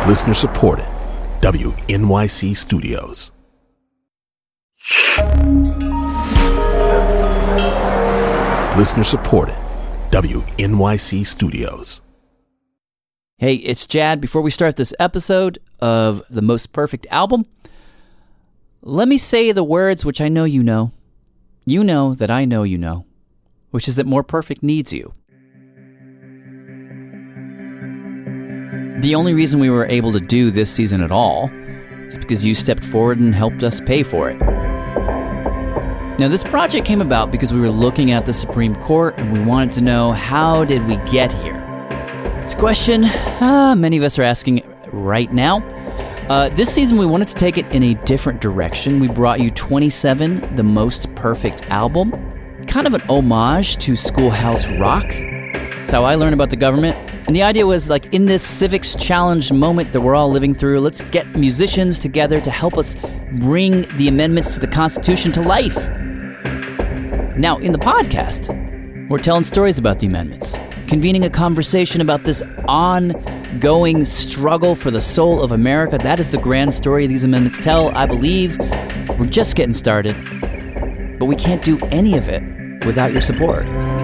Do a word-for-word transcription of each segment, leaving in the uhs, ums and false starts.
Listener supported. W N Y C Studios. Listener supported. W N Y C Studios. Hey, it's Jad. Before we start this episode of The Most Perfect Album, let me say the words which I know you know. You know that I know you know, which is that More Perfect needs you. The only reason we were able to do this season at all is because you stepped forward and helped us pay for it. Now, this project came about because we were looking at the Supreme Court and we wanted to know, how did we get here? It's a question uh, many of us are asking right now. Uh, this season, we wanted to take it in a different direction. We brought you twenty-seven, The Most Perfect Album, kind of an homage to Schoolhouse Rock. That's how I learned about the government. And the idea was, like, in this civics challenge moment that we're all living through, let's get musicians together to help us bring the amendments to the Constitution to life. Now, in the podcast, we're telling stories about the amendments, convening a conversation about this ongoing struggle for the soul of America. That is the grand story these amendments tell, I believe. We're just getting started, but we can't do any of it without your support.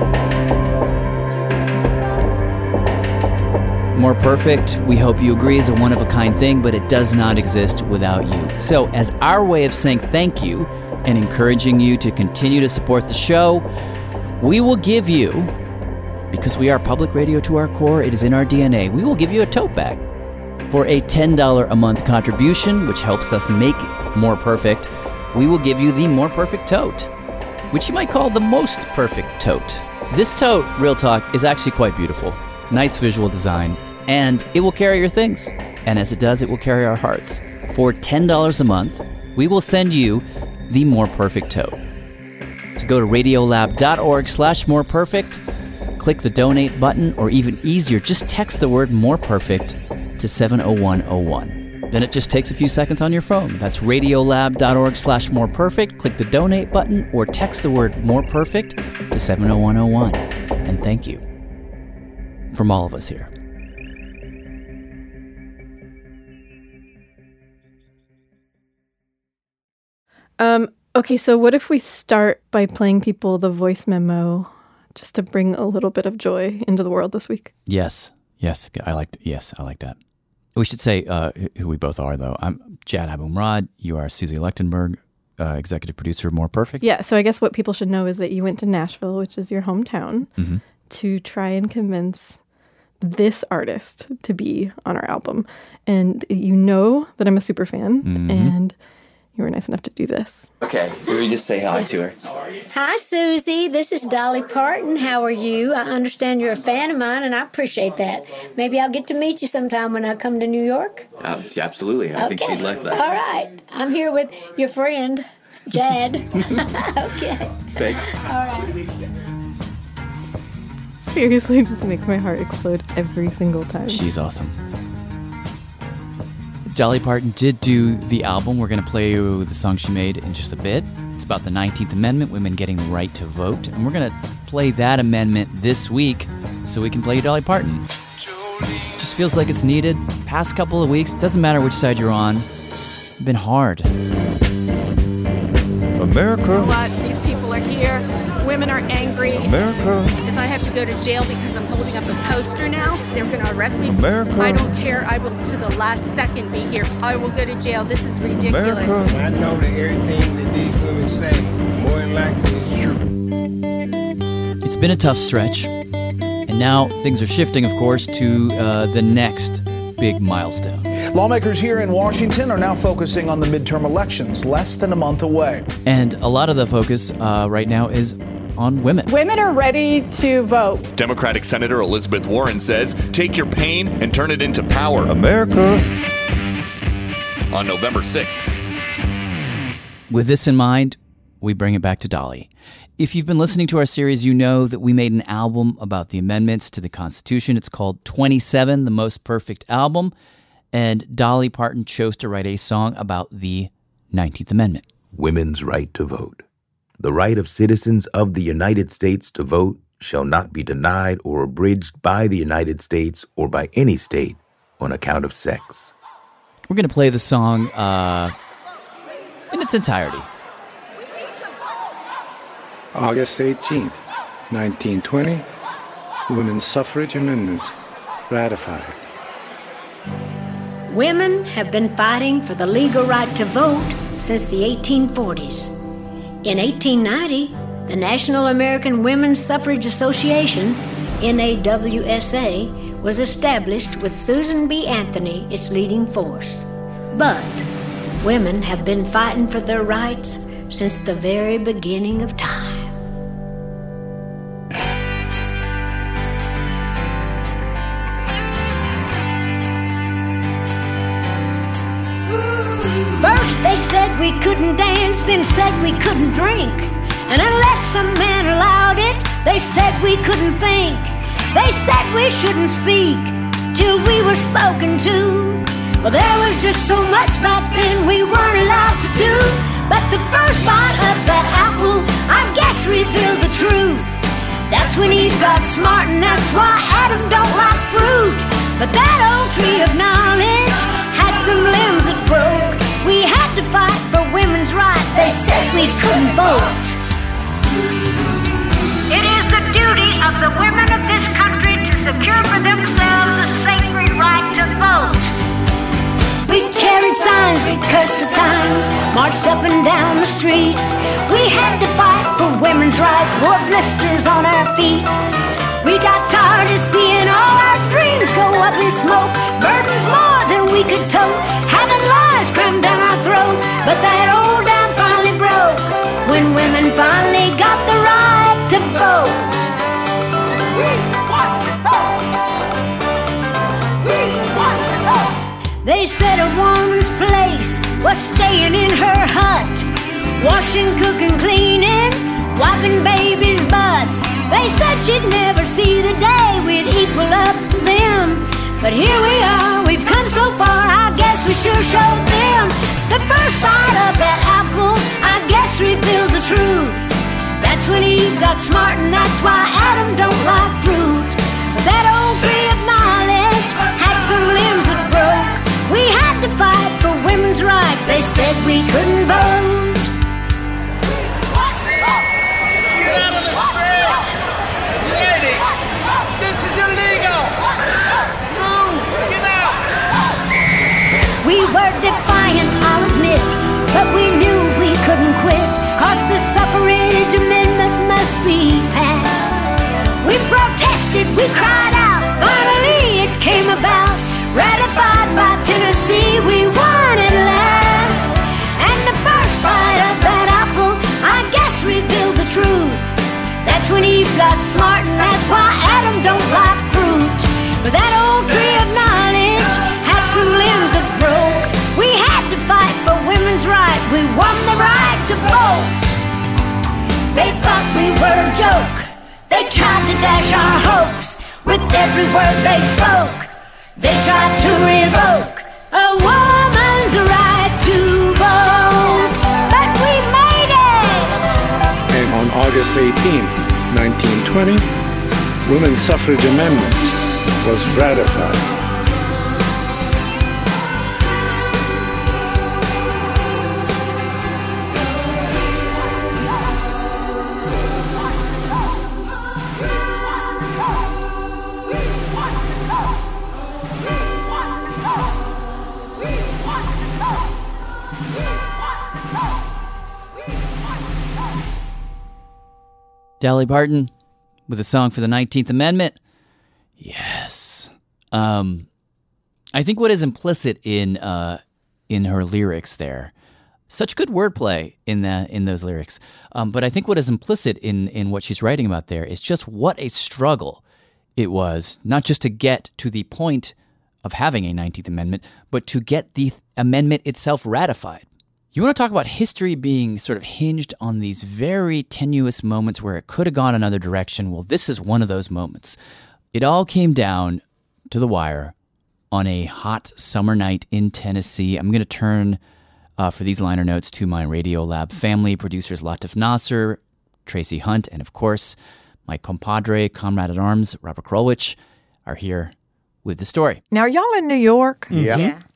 More Perfect, we hope you agree, is a one-of-a-kind thing, but it does not exist without you. So as our way of saying thank you and encouraging you to continue to support the show, we will give you, because we are public radio to our core, it is in our D N A, we will give you a tote bag for a ten dollars a month contribution, which helps us make More Perfect. We will give you the More Perfect tote, which you might call the Most Perfect tote. This tote, real talk, is actually quite beautiful. Nice visual design, and it will carry your things. And as it does, it will carry our hearts. For ten dollars a month, we will send you the More Perfect tote. So go to radiolab.org slash more perfect, click the donate button, or even easier, just text the word More Perfect to seven oh one oh one. Then it just takes a few seconds on your phone. That's radiolab.org slash more perfect, click the donate button, or text the word More Perfect to seven oh one oh one. And thank you. From all of us here. Um, okay, so what if we start by playing people the voice memo just to bring a little bit of joy into the world this week? Yes, yes, I like. Yes, I like that. We should say uh, who we both are, though. I'm Jad Abumrad. You are Susie Lechtenberg, uh, executive producer of More Perfect. Yeah, so I guess what people should know is that you went to Nashville, which is your hometown, mm-hmm. to try and convince this artist to be on our album. And you know that I'm a super fan, mm-hmm. and you were nice enough to do this. Okay, can we just say hi to her? How are you? Hi, Susie. This is Dolly Parton. How are you? I understand you're a fan of mine, and I appreciate that. Maybe I'll get to meet you sometime when I come to New York. Uh, yeah, absolutely. I okay. think she'd like that. All right. I'm here with your friend, Jad. Okay. Thanks. All right. Seriously, it just makes my heart explode every single time. She's awesome. Dolly Parton did do the album. We're going to play you the song she made in just a bit. It's about the nineteenth Amendment, women getting the right to vote. And we're going to play that amendment this week so we can play Dolly Parton. Just feels like it's needed. Past couple of weeks, doesn't matter which side you're on, it's been hard. America. What? These people are here. Women are angry. America. If I have to go to jail because I'm holding up a poster now, they're going to arrest me. America. I don't care. I will, to the last second, be here. I will go to jail. This is ridiculous. America. I know that everything that these women say, more than likely, is true. It's been a tough stretch, and now things are shifting, of course, to uh, the next big milestone. Lawmakers here in Washington are now focusing on the midterm elections, less than a month away. And a lot of the focus uh, right now is on women. Women are ready to vote. Democratic Senator Elizabeth Warren says, take your pain and turn it into power. America. On November sixth. With this in mind, we bring it back to Dolly. If you've been listening to our series, you know that we made an album about the amendments to the Constitution. It's called twenty-seven, The Most Perfect Album. And Dolly Parton chose to write a song about the nineteenth Amendment. Women's right to vote. The right of citizens of the United States to vote shall not be denied or abridged by the United States or by any state on account of sex. We're going to play the song uh, in its entirety. August eighteenth, nineteen twenty, Women's Suffrage Amendment ratified. Women have been fighting for the legal right to vote since the eighteen forties. In eighteen ninety, the National American Women's Suffrage Association, N A W S A, was established with Susan B. Anthony its leading force. But women have been fighting for their rights since the very beginning of time. First they said we couldn't dance, then said we couldn't drink. And unless some man allowed it, they said we couldn't think. They said we shouldn't speak till we were spoken to. Well, there was just so much back then we weren't allowed to do. But the first bite of that apple, I guess, revealed the truth. That's when Eve got smart, and that's why Adam don't like fruit. But that old tree of knowledge had some limbs that broke. We had to fight for women's rights. They said we couldn't vote. It is the duty of the women of this country to secure for themselves the sacred right to vote. We carried signs, we cursed the times, marched up and down the streets. We had to fight for women's rights, wore blisters on our feet. We got tired of seeing all our dreams go up in smoke. Burdens more than we could tote, having lies crammed down our throats. But that old dam finally broke when women finally got the right to vote. We want to vote. We want to vote. They said a woman's place was staying in her hut, washing, cooking, cleaning, wiping babies' butts. They said she'd never see the day we'd equal up to them. But here we are, we've come so far, I guess we sure showed them. The first bite of that apple, I guess, revealed the truth. That's when Eve got smart, and that's why Adam don't like fruit. But that old tree of knowledge had some limbs that broke. We had to fight for women's rights. They said we couldn't vote. Get out of the street! Ladies, this is illegal! Move! Get out! We were defiant, I'll admit, but we knew we couldn't quit, 'cause the suffrage amendment must be passed. We protested, we cried out, finally it came about. Ratified by Tennessee, we won at last. And the first bite of that apple, I guess, revealed the truth. That's when Eve got smart, and that's why Adam don't like fruit. But that old tree of knowledge had some limbs that broke. We had to fight for women's rights. We won the right to vote. They thought we were a joke. They tried to dash our hopes with every word they spoke. They tried to revoke a woman's right to vote. But we made it! And on August eighteenth, nineteen twenty, Women's Suffrage Amendment was ratified. Dolly Parton with a song for the nineteenth Amendment. Yes. Um, I think what is implicit in uh, in her lyrics there, such good wordplay in that in those lyrics. Um, but I think what is implicit in in what she's writing about there is just what a struggle it was, not just to get to the point of having a nineteenth Amendment, but to get the amendment itself ratified. You want to talk about history being sort of hinged on these very tenuous moments where it could have gone another direction? Well, this is one of those moments. It all came down to the wire on a hot summer night in Tennessee. I'm going to turn, uh, for these liner notes, to my Radiolab family, producers Latif Nasser, Tracy Hunt, and of course, my compadre, comrade at arms, Robert Krulwich, are here with the story. Now, are y'all in New York? Yeah. Yeah.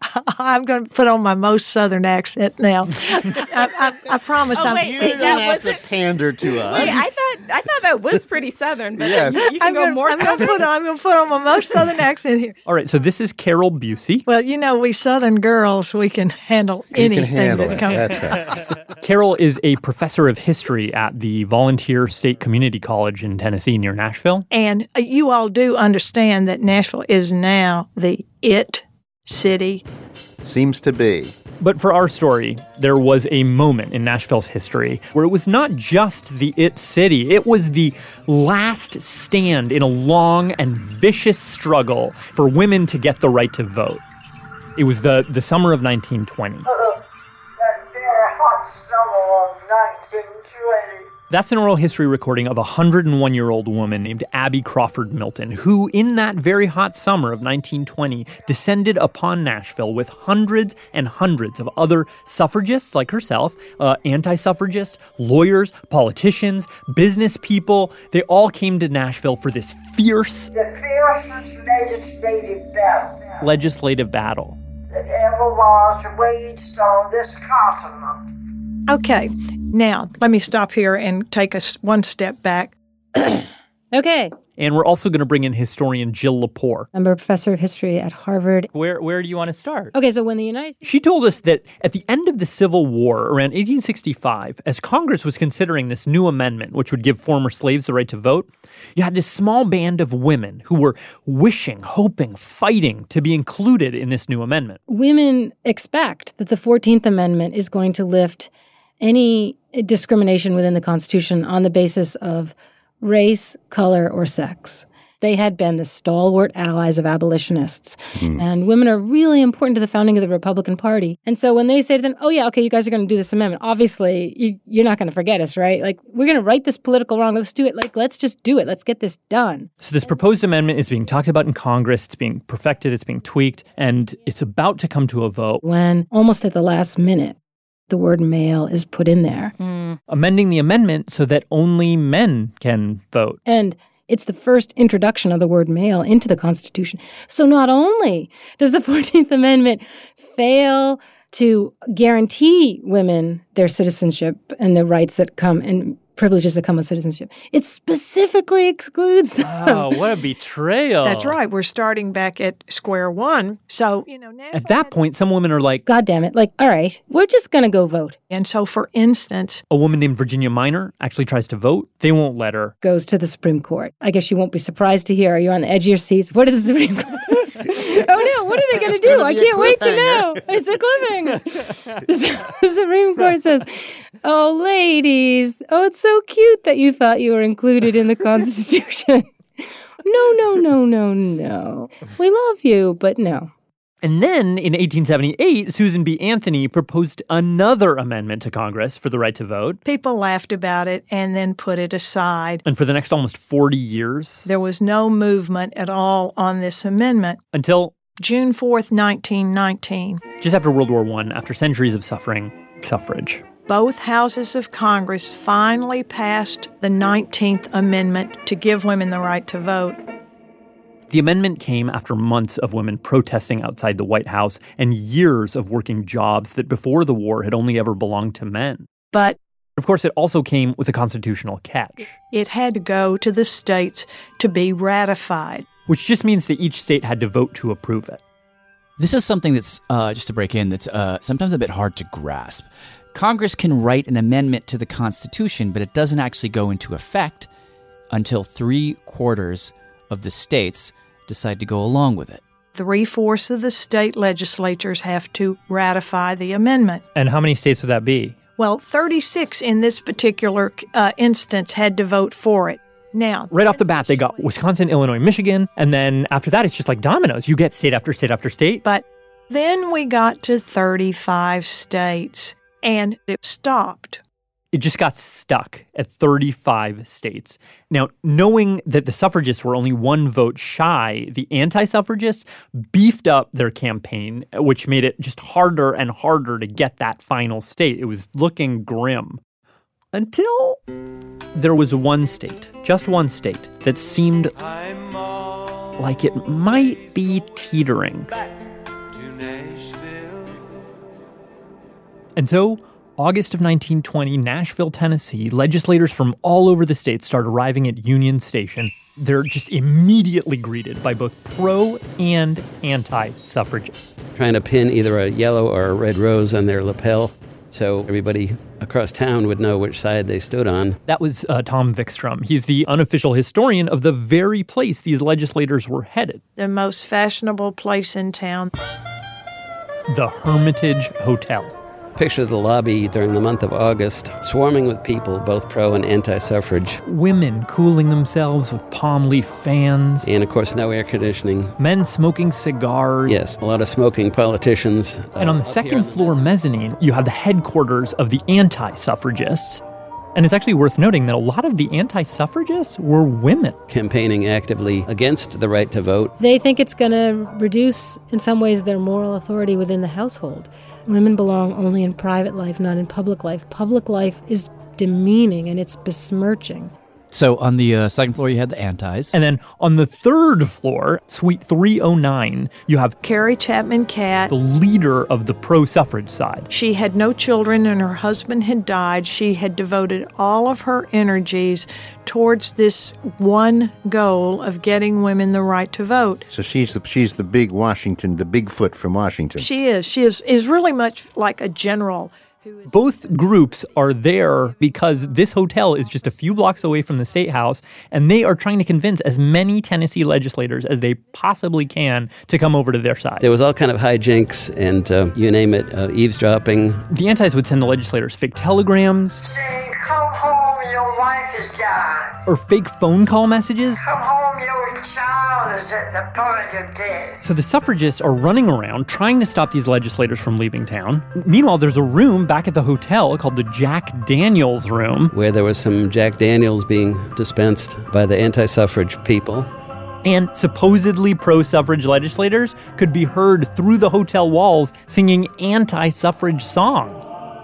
I'm going to put on my most Southern accent now. I, I, I promise. Oh, I'm. wait, You wait, don't that have wasn't- to pander to us. Wait, I thought I thought that was pretty Southern, but Yes. you can I'm go gonna, more I'm going to put on. I'm going to put on my most Southern accent here. All right, so this is Carol Busey. Well, you know, we Southern girls, we can handle You anything can handle that it. comes. That's right. Carol is a professor of history at the Volunteer State Community College in Tennessee near Nashville. And uh, you all do understand that Nashville is now the it city. Seems to be. But for our story, there was a moment in Nashville's history where it was not just the it city. It was the last stand in a long and vicious struggle for women to get the right to vote. It was the, the summer of nineteen twenty. That very hot summer of nineteen twenty. That's an oral history recording of a one hundred one year old woman named Abby Crawford Milton, who in that very hot summer of nineteen twenty descended upon Nashville with hundreds and hundreds of other suffragists like herself, uh, anti-suffragists, lawyers, politicians, business people. They all came to Nashville for this fierce The fiercest legislative battle legislative battle. that ever was waged on this continent. Okay, now let me stop here and take us one step back. Okay. And we're also going to bring in historian Jill Lepore. I'm a professor of history at Harvard. Where where do you want to start? Okay, so when the United States... She told us that at the end of the Civil War, around eighteen sixty-five, as Congress was considering this new amendment, which would give former slaves the right to vote, you had this small band of women who were wishing, hoping, fighting to be included in this new amendment. Women expect that the fourteenth Amendment is going to lift any discrimination within the Constitution on the basis of race, color, or sex. They had been the stalwart allies of abolitionists. Mm. And women are really important to the founding of the Republican Party. And so when they say to them, oh, yeah, okay, you guys are going to do this amendment, obviously, you, you're not going to forget us, right? Like, we're going to right this political wrong. Let's do it. Like, let's just do it. Let's get this done. So this proposed amendment is being talked about in Congress. It's being perfected. It's being tweaked. And it's about to come to a vote. When almost at the last minute, the word male is put in there. Mm. Amending the amendment so that only men can vote. And it's the first introduction of the word male into the Constitution. So not only does the fourteenth Amendment fail to guarantee women their citizenship and the rights that come and privileges that come with citizenship, it specifically excludes them. Wow, what a betrayal. That's right. We're starting back at square one. So, you know, now... At that point, some women are like, God damn it. Like, all right, we're just going to go vote. And so, for instance... A woman named Virginia Minor actually tries to vote. They won't let her. Goes to the Supreme Court. I guess you won't be surprised to hear. Are you on the edge of your seats? What did the Supreme Court... Oh, no, what are they going to do? I can't wait to know. It's a cliffhanger. The Supreme Court says, oh, ladies, oh, it's so cute that you thought you were included in the Constitution. No, no, no, no, no. We love you, but no. And then in eighteen seventy-eight, Susan B. Anthony proposed another amendment to Congress for the right to vote. People laughed about it and then put it aside. And for the next almost forty years, there was no movement at all on this amendment. Until June fourth, nineteen nineteen. Just after World War One, after centuries of suffering, suffrage. Both houses of Congress finally passed the nineteenth Amendment to give women the right to vote. The amendment came after months of women protesting outside the White House and years of working jobs that before the war had only ever belonged to men. But, of course, it also came with a constitutional catch. It had to go to the states to be ratified. Which just means that each state had to vote to approve it. This is something that's, uh, just to break in, that's uh, sometimes a bit hard to grasp. Congress can write an amendment to the Constitution, but it doesn't actually go into effect until three quarters of the states decide to go along with it. Three-fourths of the state legislatures have to ratify the amendment. And how many states would that be? Well, thirty-six in this particular uh, instance had to vote for it. Now, right off the bat, they got Wisconsin, Illinois, Michigan, and then after that, it's just like dominoes. You get state after state after state. But then we got to thirty-five states, and it stopped. It just got stuck at thirty-five states. Now, knowing that the suffragists were only one vote shy, the anti-suffragists beefed up their campaign, which made it just harder and harder to get that final state. It was looking grim. Until there was one state, just one state, that seemed like it might be teetering. Nashville. And so, August of nineteen twenty, Nashville, Tennessee, legislators from all over the state start arriving at Union Station. They're just immediately greeted by both pro and anti-suffragists. Trying to pin either a yellow or a red rose on their lapel so everybody across town would know which side they stood on. That was uh, Tom Vikstrom. He's the unofficial historian of the very place these legislators were headed. The most fashionable place in town. The Hermitage Hotel. Picture the lobby during the month of August, swarming with people, both pro and anti-suffrage. Women cooling themselves with palm leaf fans. And, of course, no air conditioning. Men smoking cigars. Yes, a lot of smoking politicians. And on the second floor mezzanine, you have the headquarters of the anti-suffragists. And it's actually worth noting that a lot of the anti-suffragists were women. Campaigning actively against the right to vote. They think it's going to reduce, in some ways, their moral authority within the household. Women belong only in private life, not in public life. Public life is demeaning and it's besmirching. So on the uh, second floor, you had the antis. And then on the third floor, suite three oh nine, you have Carrie Chapman Catt, the leader of the pro-suffrage side. She had no children and her husband had died. She had devoted all of her energies towards this one goal of getting women the right to vote. So she's the, she's the big Washington, the Bigfoot from Washington. She is. She is, is really much like a general. Both groups are there because this hotel is just a few blocks away from the State House, and they are trying to convince as many Tennessee legislators as they possibly can to come over to their side. There was all kind of hijinks and, uh, you name it, uh, eavesdropping. The antis would send the legislators fake telegrams. Saying, come home, your wife is died. Or fake phone call messages. Come home, your child is at the point of death. So the suffragists are running around trying to stop these legislators from leaving town. Meanwhile, there's a room back at the hotel called the Jack Daniels Room, where there was some Jack Daniels being dispensed by the anti-suffrage people. And supposedly pro-suffrage legislators could be heard through the hotel walls singing anti-suffrage songs.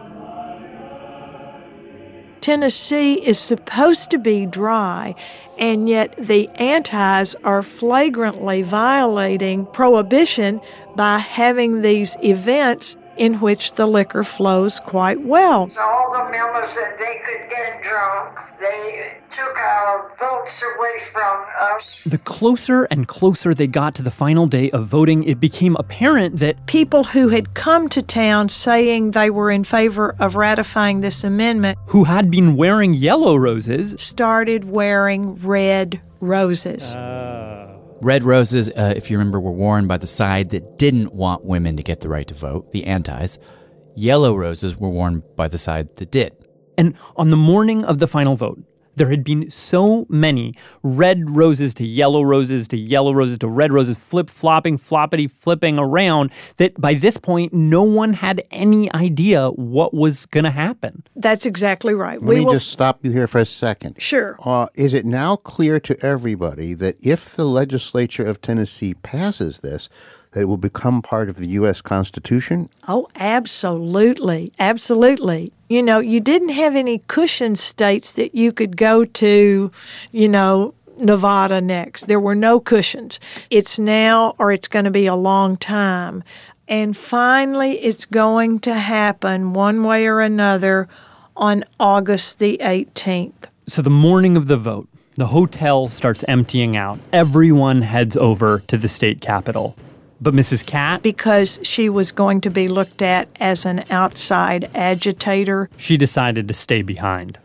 Tennessee is supposed to be dry, and yet the antis are flagrantly violating prohibition by having these events in which the liquor flows quite well. So all the members that they could get drunk, they took our votes away from us. The closer and closer they got to the final day of voting, it became apparent that people who had come to town saying they were in favor of ratifying this amendment, who had been wearing yellow roses, started wearing red roses. Uh. Red roses, uh, if you remember, were worn by the side that didn't want women to get the right to vote, the antis. Yellow roses were worn by the side that did. And on the morning of the final vote, there had been so many red roses to yellow roses to yellow roses to red roses, flip-flopping, floppity, flipping around, that by this point, no one had any idea what was going to happen. That's exactly right. Let we me will... just stop you here for a second. Sure. Uh, is it now clear to everybody that if the legislature of Tennessee passes this, that it will become part of the U S Constitution? Oh, absolutely. Absolutely. You know, you didn't have any cushion states that you could go to, you know, Nevada next. There were no cushions. It's now or it's going to be a long time. And finally, it's going to happen one way or another on August the eighteenth. So the morning of the vote, the hotel starts emptying out. Everyone heads over to the state capitol. But Missus Catt, because she was going to be looked at as an outside agitator, she decided to stay behind.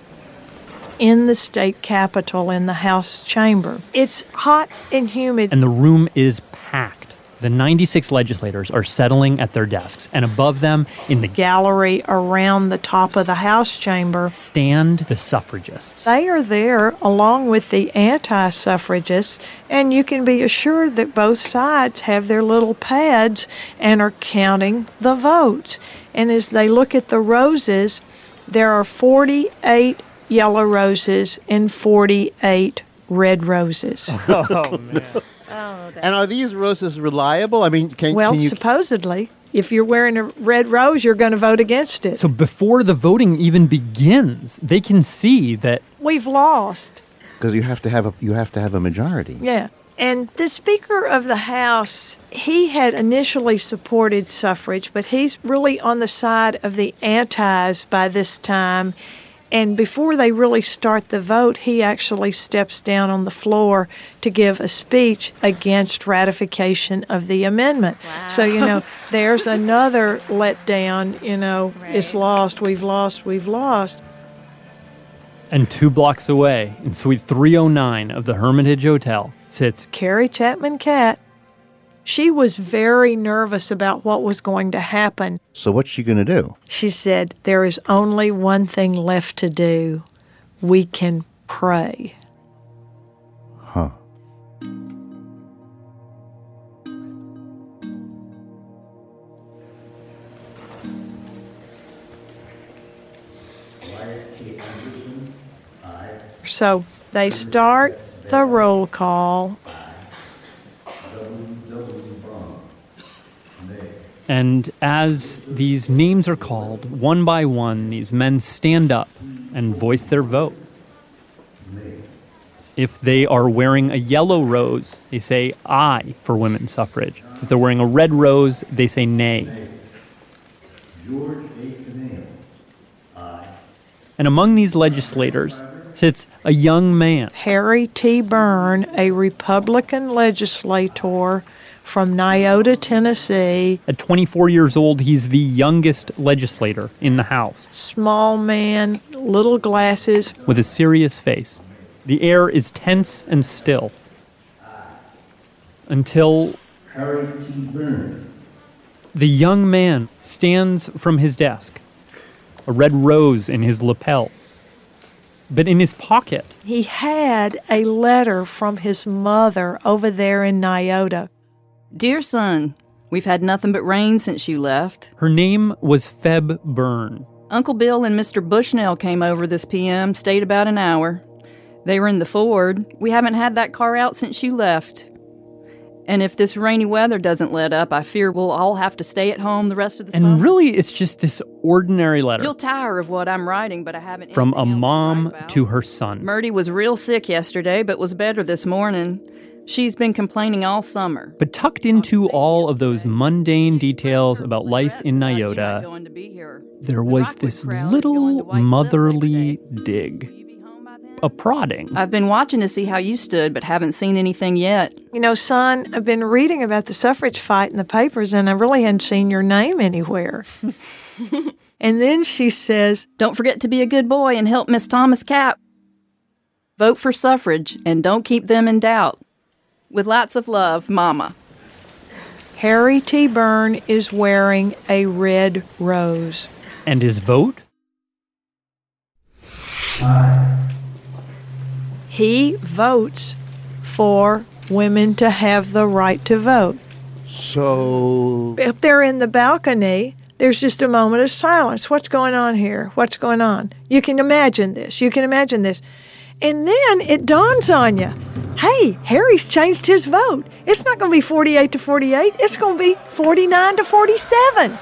In the state capitol, in the House chamber. It's hot and humid. And the room is packed. The ninety-six legislators are settling at their desks, and above them, in the gallery around the top of the House chamber, stand the suffragists. They are there along with the anti-suffragists, and you can be assured that both sides have their little pads and are counting the votes. And as they look at the roses, there are forty-eight yellow roses and forty-eight red roses. Oh, man. Oh, and are these roses reliable? I mean, can, well, can you... supposedly. If you're wearing a red rose, you're going to vote against it. So before the voting even begins, they can see that we've lost. Because you have to have a you have to have a majority. Yeah. And the Speaker of the House, he had initially supported suffrage, but he's really on the side of the antis by this time. And before they really start the vote, he actually steps down on the floor to give a speech against ratification of the amendment. Wow. So, you know, there's another letdown, you know, Right. It's lost, we've lost, we've lost. And two blocks away, in Suite three oh nine of the Hermitage Hotel, sits Carrie Chapman Catt. She was very nervous about what was going to happen. So what's she going to do? She said, there is only one thing left to do. We can pray. Huh. So they start the roll call. And as these names are called, one by one, these men stand up and voice their vote. If they are wearing a yellow rose, they say aye for women's suffrage. If they're wearing a red rose, they say nay. George A. Canale, aye. And among these legislators sits a young man. Harry T. Byrne, a Republican legislator from Nyota, Tennessee. At twenty-four years old, he's the youngest legislator in the House. Small man, little glasses. With a serious face. The air is tense and still. Until Harry T. Byrne. The young man stands from his desk, a red rose in his lapel. But in his pocket, he had a letter from his mother over there in Nyota. Dear son, we've had nothing but rain since you left. Her name was Feb Byrne. Uncle Bill and Mister Bushnell came over this P M, stayed about an hour. They were in the Ford. We haven't had that car out since you left. And if this rainy weather doesn't let up, I fear we'll all have to stay at home the rest of the and summer. And really, it's just this ordinary letter. You'll tire of what I'm writing, but I haven't. From a mom to, to her son. Murdy was real sick yesterday, but was better this morning. She's been complaining all summer. But tucked into all of those mundane details about life in Nyota, there was this little motherly dig. A prodding. I've been watching to see how you stood, but haven't seen anything yet. You know, son, I've been reading about the suffrage fight in the papers, and I really hadn't seen your name anywhere. And then she says, don't forget to be a good boy and help Miss Thomas Cap. Vote for suffrage, and don't keep them in doubt. With lots of love, Mama. Harry T. Byrne is wearing a red rose. And his vote? Aye. He votes for women to have the right to vote. So... Up there in the balcony, there's just a moment of silence. What's going on here? What's going on? You can imagine this. You can imagine this. And then it dawns on you, hey, Harry's changed his vote. It's not going to be forty-eight to forty-eight. It's going to be forty-nine to forty-seven.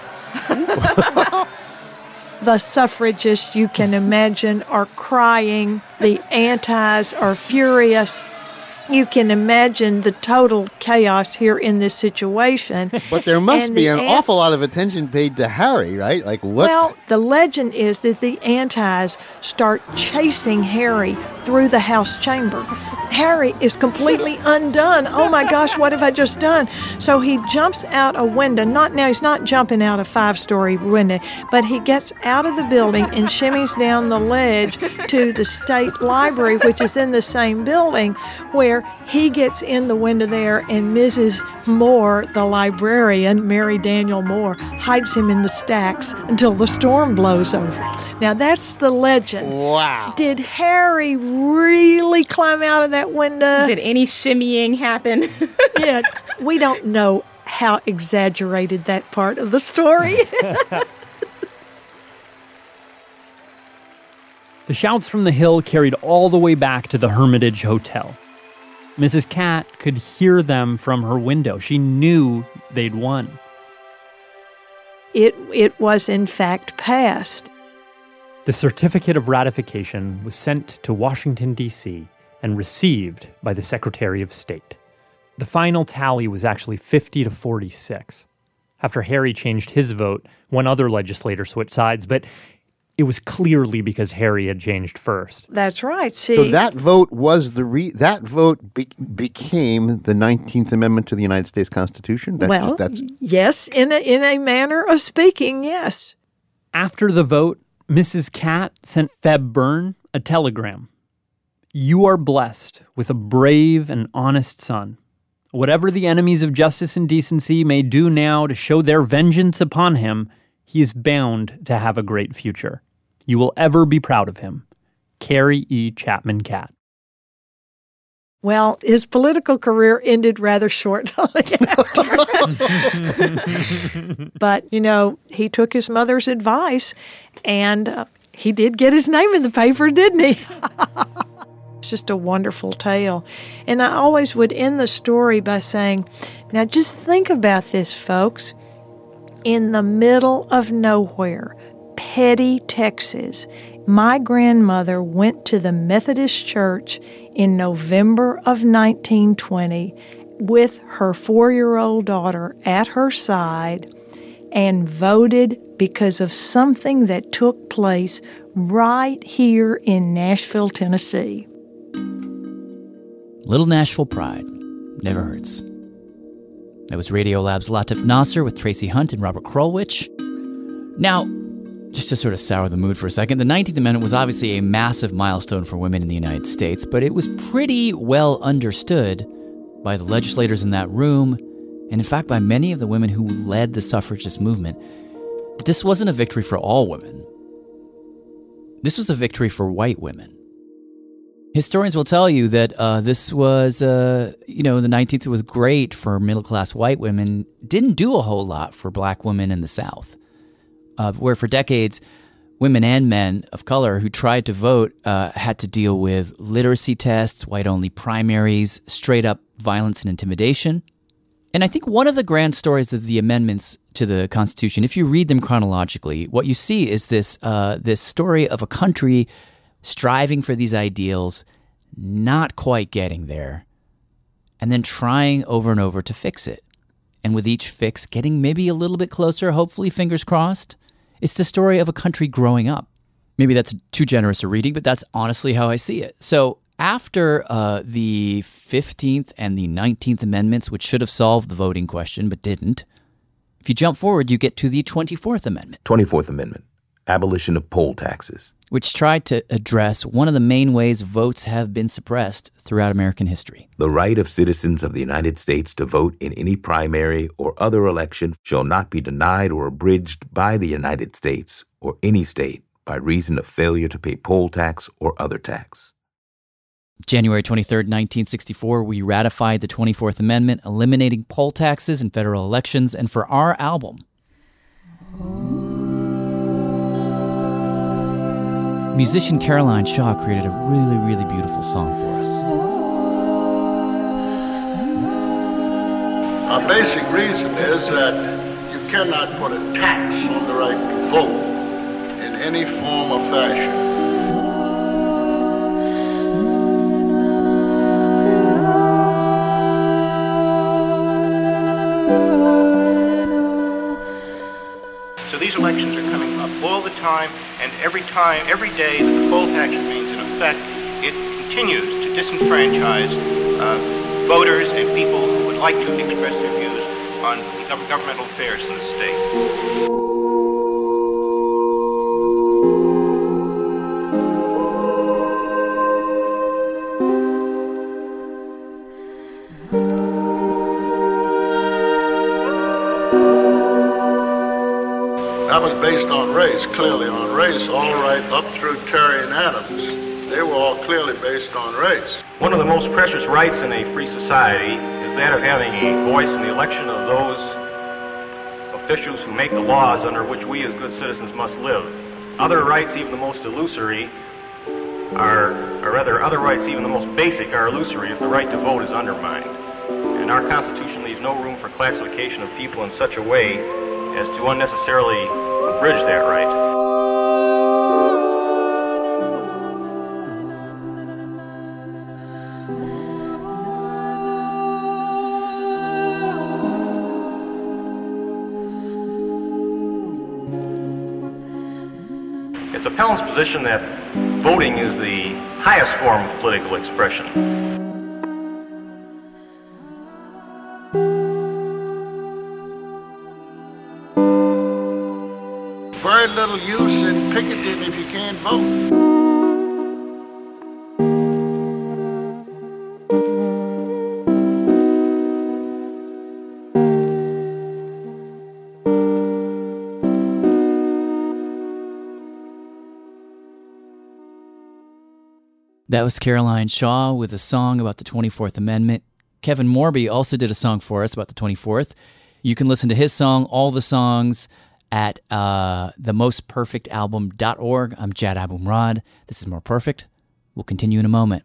The suffragists, you can imagine, are crying. The antis are furious. You can imagine the total chaos here in this situation. But there must and be the an an- awful lot of attention paid to Harry, right? Like what? Well, the legend is that the antis start chasing Harry through the House chamber. Harry is completely undone. Oh my gosh, what have I just done? So he jumps out a window. Not now, he's not jumping out a five-story window, but he gets out of the building and shimmies down the ledge to the State Library, which is in the same building, where he gets in the window there, and Missus Moore, the librarian, Mary Daniel Moore, hides him in the stacks until the storm blows over. Now, that's the legend. Wow. Did Harry really climb out of that window? Did any shimmying happen? Yeah, we don't know how exaggerated that part of the story. The shouts from the hill carried all the way back to the Hermitage Hotel. Missus Catt could hear them from her window. She knew they'd won. It it was, in fact, passed. The certificate of ratification was sent to Washington, D C, and received by the Secretary of State. The final tally was actually fifty to forty-six. After Harry changed his vote, one other legislator switched sides, but it was clearly because Harry had changed first. That's right. See, so that vote was the re- that vote be- became the nineteenth Amendment to the United States Constitution. That's well, just, that's... yes, in a, in a manner of speaking, yes. After the vote, Missus Catt sent Feb Byrne a telegram. You are blessed with a brave and honest son. Whatever the enemies of justice and decency may do now to show their vengeance upon him, he is bound to have a great future. You will ever be proud of him. Carrie E. Chapman Catt. Well, his political career ended rather shortly after. But, you know, he took his mother's advice, and uh, he did get his name in the paper, didn't he? It's just a wonderful tale. And I always would end the story by saying, now just think about this, folks. In the middle of nowhere, Petty, Texas, my grandmother went to the Methodist Church in November of nineteen twenty with her four-year-old daughter at her side and voted because of something that took place right here in Nashville, Tennessee. Little Nashville pride. Never hurts. That was Radiolab's Latif Nasser with Tracy Hunt and Robert Krulwich. Now, just to sort of sour the mood for a second, the nineteenth Amendment was obviously a massive milestone for women in the United States, but it was pretty well understood by the legislators in that room, and in fact by many of the women who led the suffragist movement, that this wasn't a victory for all women. This was a victory for white women. Historians will tell you that uh, this was, uh, you know, the nineteenth was great for middle-class white women, didn't do a whole lot for black women in the South, uh, where for decades, women and men of color who tried to vote uh, had to deal with literacy tests, white-only primaries, straight-up violence and intimidation. And I think one of the grand stories of the amendments to the Constitution, if you read them chronologically, what you see is this uh, this story of a country striving for these ideals, not quite getting there, and then trying over and over to fix it. And with each fix, getting maybe a little bit closer, hopefully, fingers crossed. It's the story of a country growing up. Maybe that's too generous a reading, but that's honestly how I see it. So after uh, the fifteenth and the nineteenth Amendments, which should have solved the voting question but didn't, if you jump forward, you get to the twenty-fourth Amendment. twenty-fourth Amendment, abolition of poll taxes, which tried to address one of the main ways votes have been suppressed throughout American history. The right of citizens of the United States to vote in any primary or other election shall not be denied or abridged by the United States or any state by reason of failure to pay poll tax or other tax. January twenty-third, nineteen sixty-four, we ratified the twenty-fourth Amendment, eliminating poll taxes in federal elections. And for our album, musician Caroline Shaw created a really, really beautiful song for us. Our basic reason is that you cannot put a tax on the right to vote in any form or fashion. So these elections are coming up all the time, and every time, every day that the poll tax remains in effect, it continues to disenfranchise uh, voters and people who would like to express their views on gov- governmental affairs in the state. That was based on race, clearly on race, all right up through Terry and Adams. They were all clearly based on race. One of the most precious rights in a free society is that of having a voice in the election of those officials who make the laws under which we as good citizens must live. Other rights, even the most illusory, are, or rather, other rights, even the most basic, are illusory if the right to vote is undermined. And our Constitution leaves no room for classification of people in such a way as to unnecessarily abridge that right. Helen's position that voting is the highest form of political expression. Very little use in picketing if you can't vote. That was Caroline Shaw with a song about the twenty-fourth Amendment. Kevin Morby also did a song for us about the twenty-fourth. You can listen to his song, all the songs, at uh, the most perfect album dot org. I'm Jad Abumrad. This is More Perfect. We'll continue in a moment.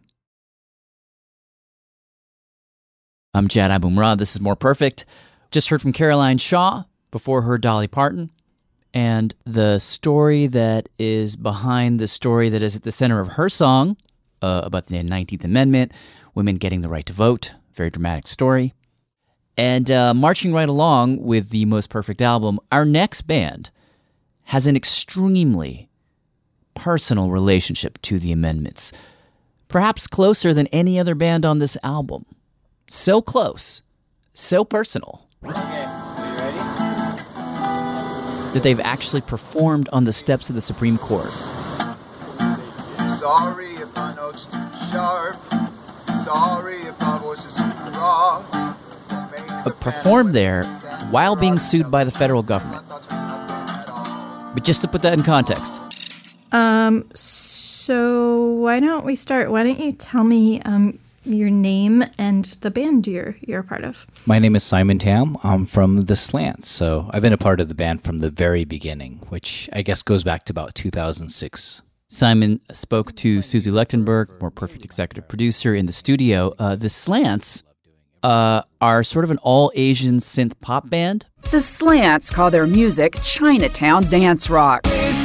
I'm Jad Abumrad. This is More Perfect. Just heard from Caroline Shaw, before her Dolly Parton. And the story that is behind the story that is at the center of her song, Uh, about the nineteenth Amendment, women getting the right to vote. Very dramatic story. And uh, marching right along with the Most Perfect album, our next band has an extremely personal relationship to the amendments. Perhaps closer than any other band on this album. So close, so personal, Okay, are you ready? that they've actually performed on the steps of the Supreme Court. Sorry if my note's too sharp. Sorry if my voice is super raw. Uh, performed there while being sued by the federal government. But just to put that in context. Um, so why don't we start? Why don't you tell me um, your name and the band you're, you're a part of? My name is Simon Tam. I'm from The Slants. So I've been a part of the band from the very beginning, which I guess goes back to about two thousand six. Simon spoke to Susie Lechtenberg, More Perfect executive producer, in the studio. Uh, the Slants uh, are sort of an all-Asian synth pop band. The Slants call their music Chinatown dance rock.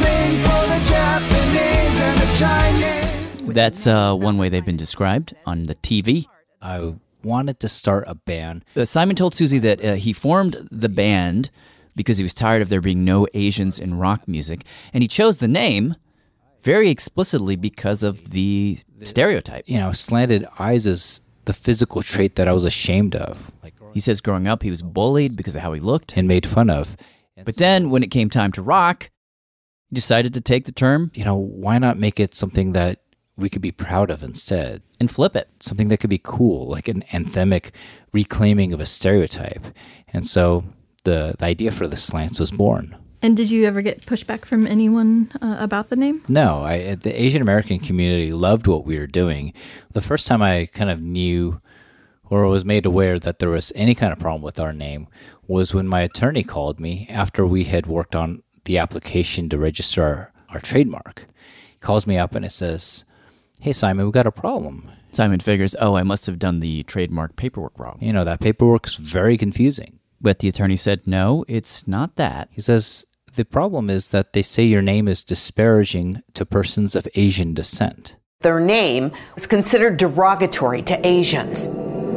That's uh, one way they've been described on the T V. I wanted to start a band. Uh, Simon told Susie that uh, he formed the band because he was tired of there being no Asians in rock music, and he chose the name very explicitly because of the stereotype. You know, slanted eyes is the physical trait that I was ashamed of. He says growing up he was bullied because of how he looked. And made fun of. But then when it came time to rock, he decided to take the term. You know, why not make it something that we could be proud of instead? And flip it. Something that could be cool, like an anthemic reclaiming of a stereotype. And so the, the idea for the Slants was born. And did you ever get pushback from anyone uh, about the name? No, I, the Asian American community loved what we were doing. The first time I kind of knew or was made aware that there was any kind of problem with our name was when my attorney called me after we had worked on the application to register our, our trademark. He calls me up and it says, "Hey, Simon, we got a problem." Simon figures, oh, I must have done the trademark paperwork wrong. You know, that paperwork's very confusing. But the attorney said, no, it's not that. He says, the problem is that they say your name is disparaging to persons of Asian descent. Their name was considered derogatory to Asians.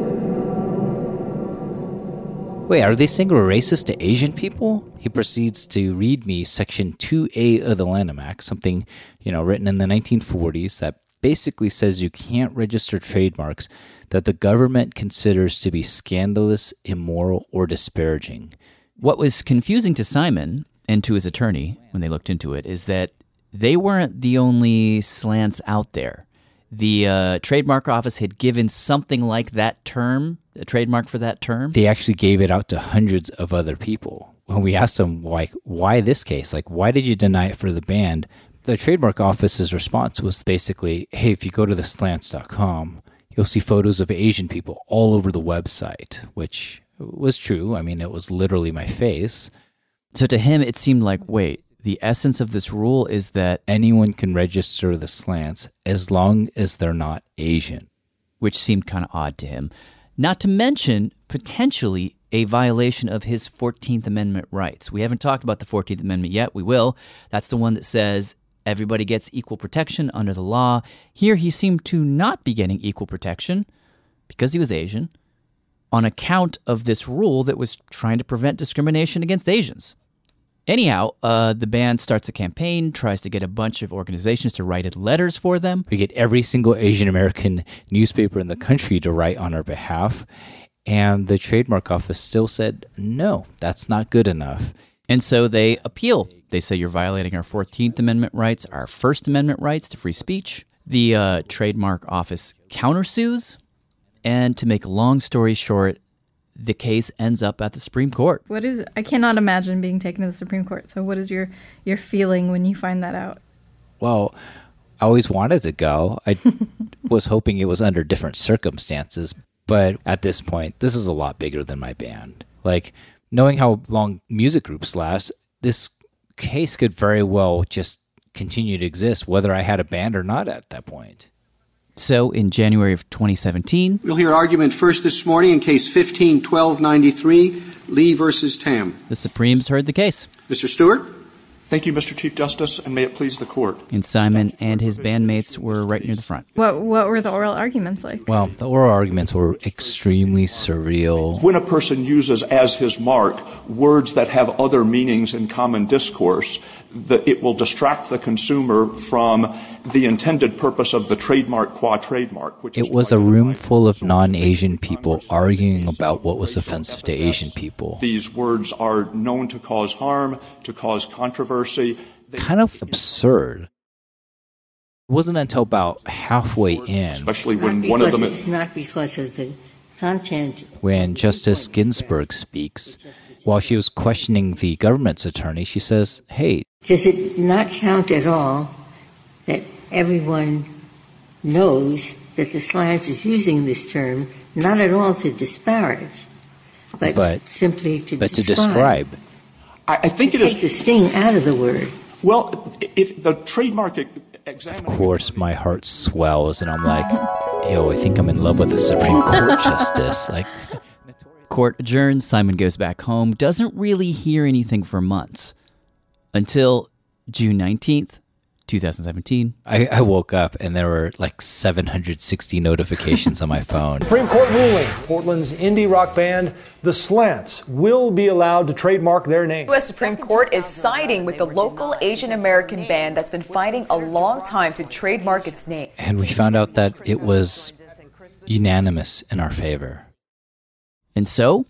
Wait, are they saying we're racist to Asian people? He proceeds to read me Section two A of the Lanham Act, something, you know, written in the nineteen forties that basically says you can't register trademarks that the government considers to be scandalous, immoral, or disparaging. What was confusing to Simon and to his attorney when they looked into it is that they weren't the only slants out there. The uh, trademark office had given something like that term, a trademark for that term. They actually gave it out to hundreds of other people. When we asked them, like, why this case? Like, why did you deny it for the band? The trademark office's response was basically, hey, if you go to the slants dot com, you'll see photos of Asian people all over the website, which was true. I mean, it was literally my face. So to him, it seemed like, wait, the essence of this rule is that anyone can register the Slants as long as they're not Asian. Which seemed kind of odd to him. Not to mention, potentially, a violation of his fourteenth Amendment rights. We haven't talked about the fourteenth Amendment yet. We will. That's the one that says everybody gets equal protection under the law. Here, he seemed to not be getting equal protection because he was Asian on account of this rule that was trying to prevent discrimination against Asians. Anyhow, uh, the band starts a campaign, tries to get a bunch of organizations to write letters for them. We get every single Asian American newspaper in the country to write on our behalf. And the trademark office still said, no, that's not good enough. And so they appeal. They say you're violating our fourteenth Amendment rights, our First Amendment rights to free speech. The uh, trademark office countersues. And to make a long story short, the case ends up at the Supreme Court. What is? I cannot imagine being taken to the Supreme Court. So what is your, your feeling when you find that out? Well, I always wanted to go. I was hoping it was under different circumstances. But at this point, this is a lot bigger than my band. Like, knowing how long music groups last, this case could very well just continue to exist, whether I had a band or not at that point. So in January of twenty seventeen... We'll hear argument first this morning in Case fifteen twelve ninety-three, Lee versus Tam. The Supremes heard the case. Mister Stewart? Thank you, Mister Chief Justice, and may it please the Court. And Simon and his bandmates were right near the front. What What were the oral arguments like? Well, the oral arguments were extremely surreal. When a person uses as his mark words that have other meanings in common discourse, that it will distract the consumer from the intended purpose of the trademark qua trademark. Which it was a room full of non-Asian people arguing about what was offensive to Asian people. These words are known to cause harm, to cause controversy. They kind of absurd. It wasn't until about halfway in, especially when one of them is not because of the content, when Justice Ginsburg speaks, while she was questioning the government's attorney, she says, hey, does it not count at all that everyone knows that the Slants is using this term not at all to disparage, but, but simply to but describe? to describe. I, I think to it take is the sting out of the word. Well, if the trademark examiner, of course, my heart swells, and I'm like, yo, I think I'm in love with a Supreme Court justice. Like, court adjourns. Simon goes back home. Doesn't really hear anything for months until June nineteenth, twenty seventeen. I, I woke up and there were like seven hundred sixty notifications on my phone. Supreme Court ruling. Portland's indie rock band, The Slants, will be allowed to trademark their name. U S Supreme Court is siding with the local Asian American band that's been fighting a long time to trademark its name. And we found out that it was unanimous in our favor. And so?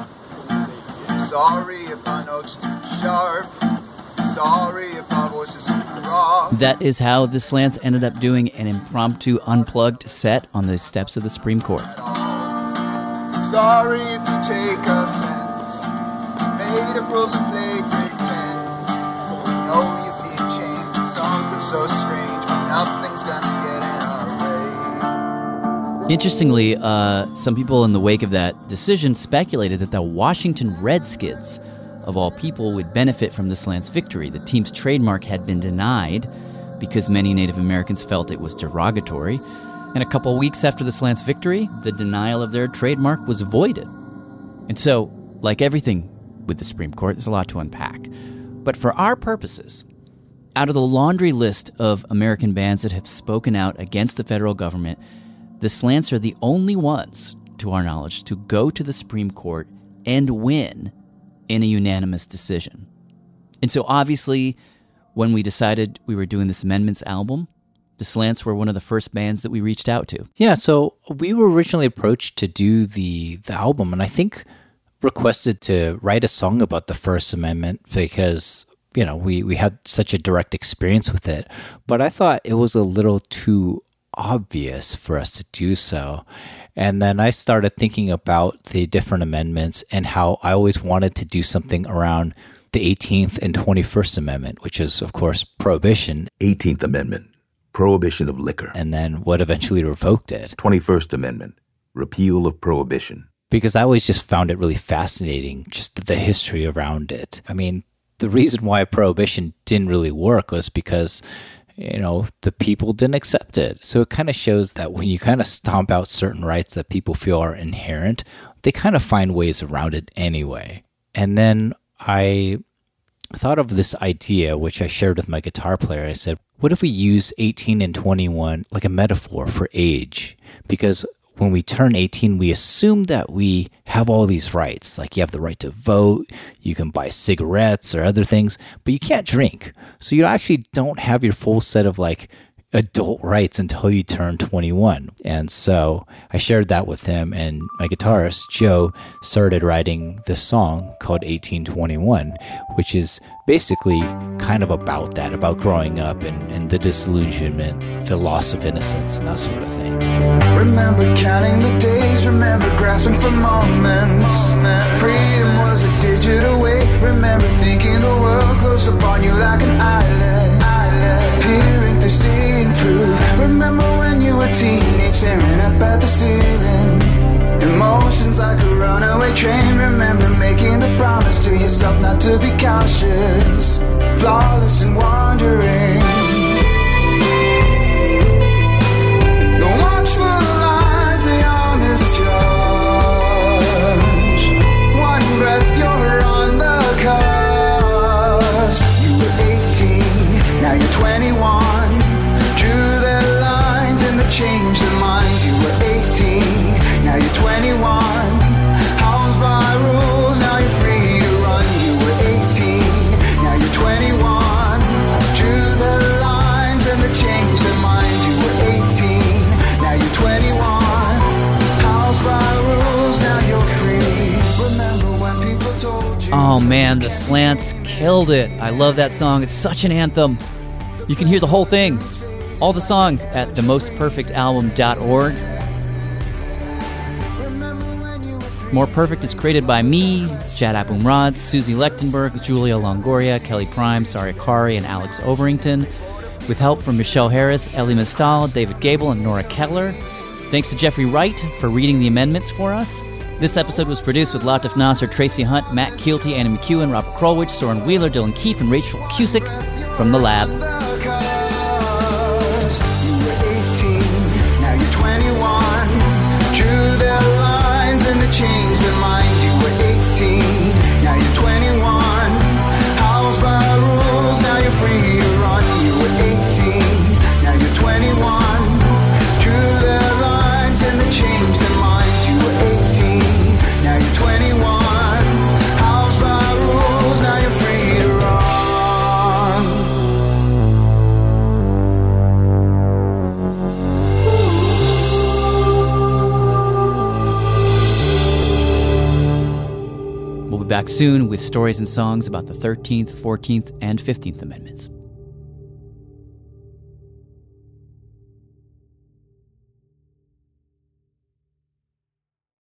Sorry if my note's too sharp. Sorry if my voice is super raw. That is how the Slants ended up doing an impromptu unplugged set on the steps of the Supreme Court. Sorry if you take offense. Made up rules and played pretend. But we know you feel change. Something so strange, but nothing's gonna get in our way. Interestingly, uh, some people in the wake of that decision speculated that the Washington Redskins, of all people, would benefit from the Slants' victory. The team's trademark had been denied because many Native Americans felt it was derogatory. And a couple weeks after the Slants' victory, the denial of their trademark was voided. And so, like everything with the Supreme Court, there's a lot to unpack. But for our purposes, out of the laundry list of American bands that have spoken out against the federal government, the Slants are the only ones, to our knowledge, to go to the Supreme Court and win in a unanimous decision. And so obviously, when we decided we were doing this Amendments album, the Slants were one of the first bands that we reached out to. Yeah, so we were originally approached to do the, the album, and I think requested to write a song about the First Amendment because, you know, we, we had such a direct experience with it. But I thought it was a little too obvious for us to do so. And then I started thinking about the different amendments and how I always wanted to do something around the eighteenth and twenty-first Amendment, which is, of course, prohibition. eighteenth Amendment, prohibition of liquor. And then what eventually revoked it. twenty-first Amendment, repeal of prohibition. Because I always just found it really fascinating, just the history around it. I mean, the reason why prohibition didn't really work was because, you know, the people didn't accept it. So it kind of shows that when you kind of stomp out certain rights that people feel are inherent, they kind of find ways around it anyway. And then I thought of this idea, which I shared with my guitar player. I said, what if we use eighteen and twenty-one like a metaphor for age? Because when we turn eighteen, we assume that we have all these rights. Like you have the right to vote, you can buy cigarettes or other things, but you can't drink. So you actually don't have your full set of like adult rights until you turn twenty-one. And so I shared that with him, and my guitarist, Joe, started writing this song called eighteen twenty-one, which is basically kind of about that, about growing up and, and the disillusionment, the loss of innocence, and that sort of thing. Remember counting the days, remember grasping for moments. Freedom was a digit away. Remember thinking the world closed upon you like an island, peering through, seeing through. Remember when you were teenage, staring up at the ceiling. Emotions like a runaway train. Remember making the promise to yourself not to be cautious, flawless and wandering. Don't watch for the lies, they all misjudge. One breath, you're on the cusp. You were eighteen, now you're twenty-one. Drew their lines and they changed their mind. You were eighteen, now you're twenty-one. Housed by rules, now you're free to run. You were eighteen, now you're twenty-one. Drew their lines and they changed their mind. You were eighteen, now you're twenty-one. Housed by rules, now you're free. Remember when people told you. Oh man, the Slants killed it. I love that song. It's such an anthem. You can hear the whole thing, all the songs, at the most perfect album dot org. More Perfect is created by me, Jad Abumrad, Susie Lechtenberg, Julia Longoria, Kelly Prime, Sari Akari, and Alex Overington, with help from Michelle Harris, Ellie Mistal, David Gable, and Nora Kettler. Thanks to Jeffrey Wright for reading the amendments for us. This episode was produced with Latif Nasser, Tracy Hunt, Matt Keelty, Anna McEwen, Robert Krolwich, Soren Wheeler, Dylan Keefe, and Rachel Cusick from The Lab. Change their mind. You were eighteen, now you're twenty-one. Housed by rules, now you're free to run. You were eighteen, now you're twenty-one. Drew their lines and they changed their minds. You were eighteen, now you're twenty-one. Housed by rules, now you're free to run. We'll be back soon with stories and songs about the thirteenth, fourteenth, and fifteenth Amendments.